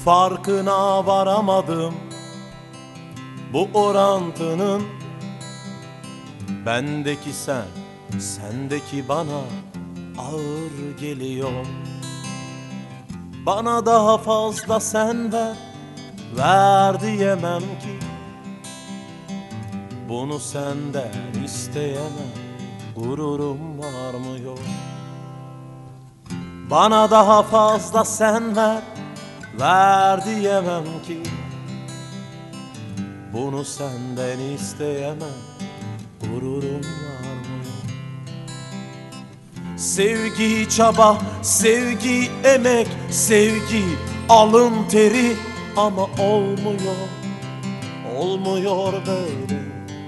Farkına varamadım bu orantının. Bendeki sen, sendeki bana ağır geliyor. Bana daha fazla sen ver, ver diyemem ki. Bunu senden isteyemem, gururum var mı yok. Bana daha fazla sen ver, ver diyemem ki. Bunu senden isteyemem, gururum var mı yok. Sevgi çaba, sevgi emek, sevgi alın teri, ama olmuyor, olmuyor böyle.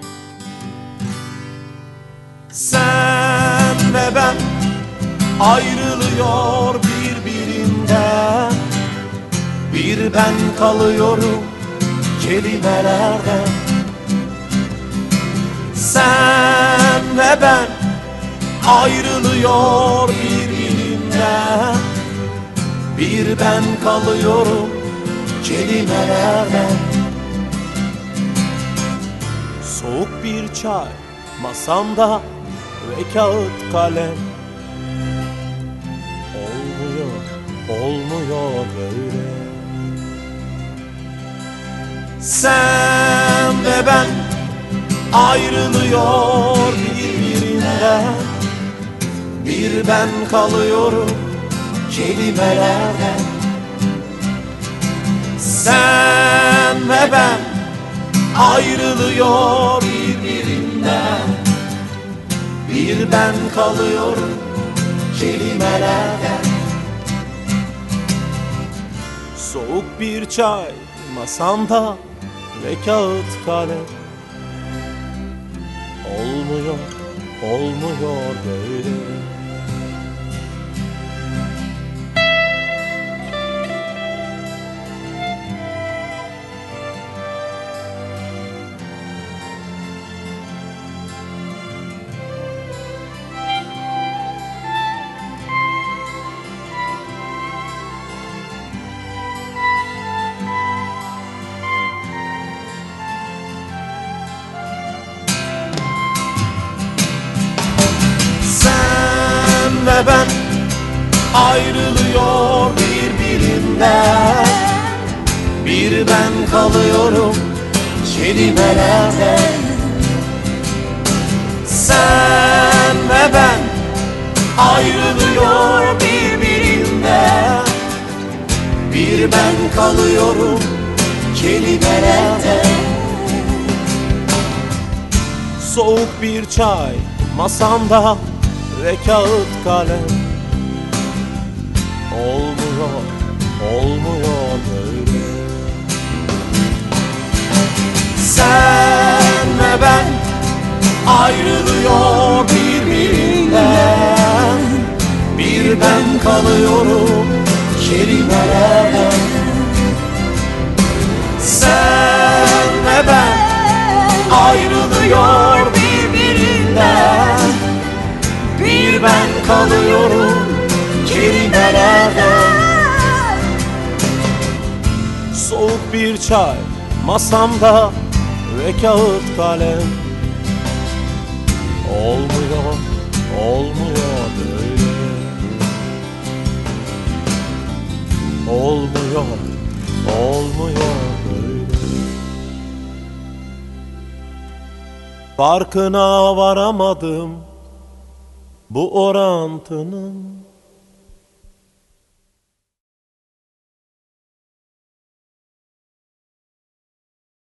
Sen ve ben ayrılıyor birbirinden, bir ben kalıyorum kelimelerden. Sen ve ben ayrılıyor birbirinden, bir ben kalıyorum kelimelerden. Soğuk bir çay masamda ve kağıt kalem. Olmuyor, olmuyor böyle. Sen ve ben ayrılıyor birbirinden, bir ben kalıyorum kelimelerden. Sen ve ben ayrılıyor birbirinden, bir ben kalıyorum kelimelerden. Soğuk bir çay masamda ve kağıt kalem. Olmuyor, olmuyor böyle. Ve ben ayrılıyor birbirinden, bir ben kalıyorum kelimelerden. Sen ve ben ayrılıyor birbirinden, bir ben kalıyorum kelimelerden. Soğuk bir çay masamda ve kağıt kalem. Olmuyor, olmuyor böyle. Sen ve ben ayrılıyor birbirinden, bir ben kalıyorum kelimelerden. Sen ve ben ayrılıyor birbirinden, bir ben kalıyorum kelimelerden. Soğuk bir çay masamda ve kağıt kalem. Olmuyor, olmuyor böyle. Olmuyor, olmuyor böyle. Farkına varamadım bu orantının.